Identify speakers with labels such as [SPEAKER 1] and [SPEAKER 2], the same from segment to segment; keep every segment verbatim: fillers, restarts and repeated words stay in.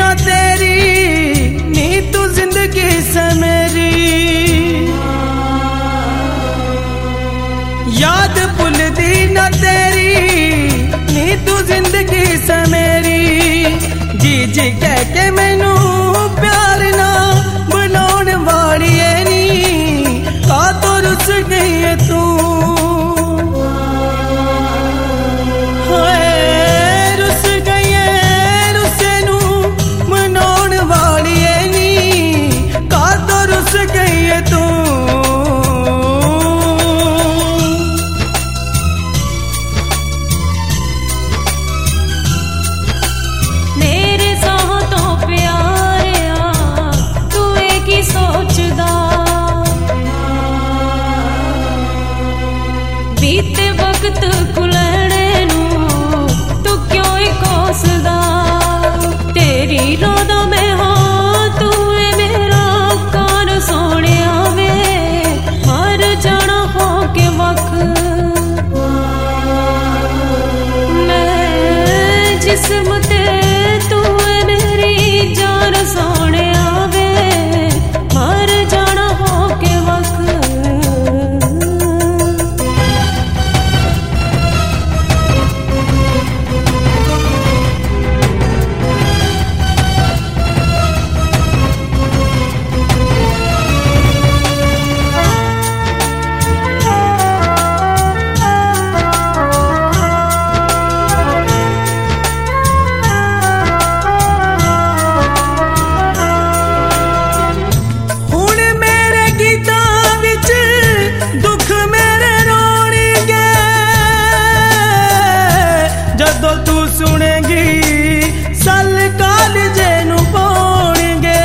[SPEAKER 1] ना तेरी नी तू जिंदगी से मेरी, याद भुलदी ना तेरी नी तू जिंदगी से मेरी। जी जी कह के मैनू प्यार ना बुलाउण वाली है नी, का तो रुस गई है तू।
[SPEAKER 2] बीते वक्त कुलड़े नू तू क्यों कोसदा, तेरी रोदा में हो तू मेरा कान सोने आवे, मर जाना हो के वक्त मैं जिस्म ते तू मेरी जान सोने आवे, मर जाना हो के वक्त। जदों तू सुनेगी सल कालजे नू पाउणगे,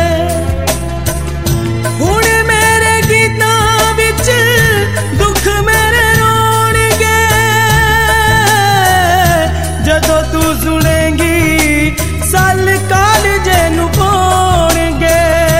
[SPEAKER 2] हुण मेरे गीतां विच दुख मेरे रोणगे। जदों तू सुनेगी सल कालजे नू पाउणगे,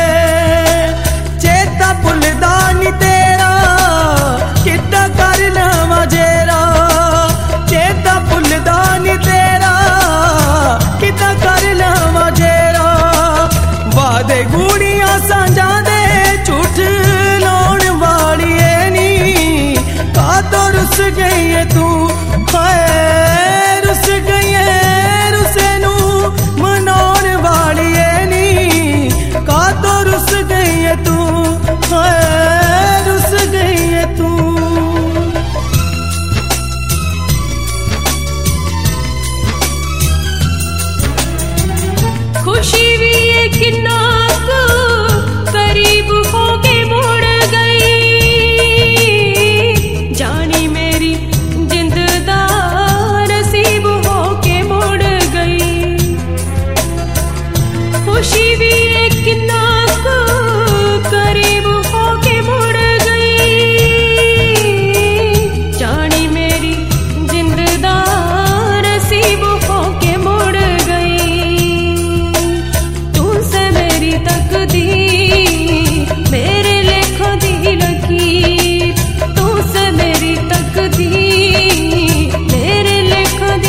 [SPEAKER 2] चेता भुलदा नी तेरा किद्दां कर लवां जेरा, चेता भुलदा नी तेरा किद्दां कर लवां जेरा। वादे गूड़ियां सांझां दे झूठ लाउण वाली है नी, का तो रुस गई है तू, हाय रुस गई है रुसे नू मनाउण वाली है नी, का तो रुस गई है तू, हाय रुस गई है तू। खुशी भी ये किन्ना को करीब होके मुड़ गई, जानी मेरी जिंद दा नसीब होके मुड़ गई। खुशी भी ये किन्ना को करीब होके मुड़ गई, जानी मेरी जिंद दा नसीब होके मुड़ गई। तकदीर मेरे लेखों दी लकीर, तुझसे मेरी तकदीर मेरे लेखों दी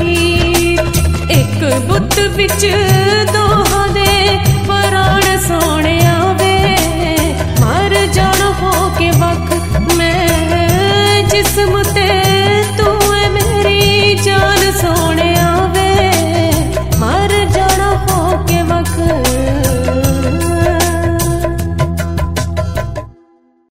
[SPEAKER 2] लकीर। एक बुत विच दोहां दे प्राण सोण